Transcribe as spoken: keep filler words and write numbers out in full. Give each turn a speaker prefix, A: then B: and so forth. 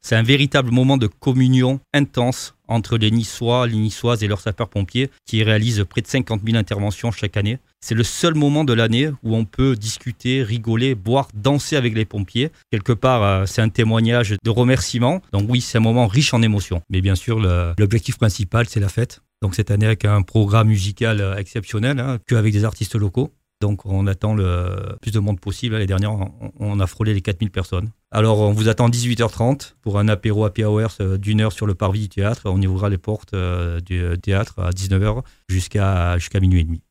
A: C'est un véritable moment de communion intense entre les Niçois, les Niçoises et leurs sapeurs-pompiers qui réalisent près de cinquante mille interventions chaque année. C'est le seul moment de l'année où on peut discuter, rigoler, boire, danser avec les pompiers. Quelque part, c'est un témoignage de remerciement. Donc oui, c'est un moment riche en émotions. Mais bien sûr, le, l'objectif principal, c'est la fête. Donc cette année, avec un programme musical exceptionnel, hein, qu'avec des artistes locaux. Donc on attend le plus de monde possible. L'année dernière, on a frôlé les quatre mille personnes. Alors on vous attend dix-huit heures trente pour un apéro happy hour d'une heure sur le parvis du théâtre. On ouvrira les portes du théâtre à dix-neuf heures jusqu'à, jusqu'à minuit et demi.